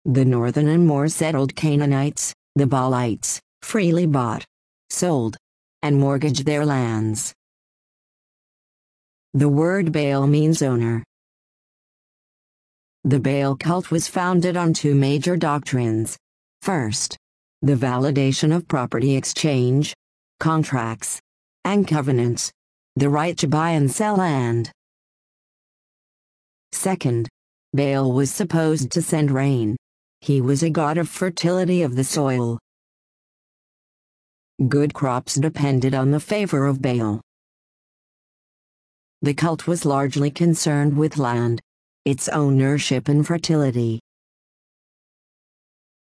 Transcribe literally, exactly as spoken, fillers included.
The northern and more settled Canaanites, the Baalites, freely bought, sold, and mortgaged their lands. The word Baal means owner. The Baal cult was founded on two major doctrines. First, the validation of property exchange, contracts, and covenants, the right to buy and sell land. Second, Baal was supposed to send rain. He was a god of fertility of the soil. Good crops depended on the favor of Baal. The cult was largely concerned with land, its ownership and fertility.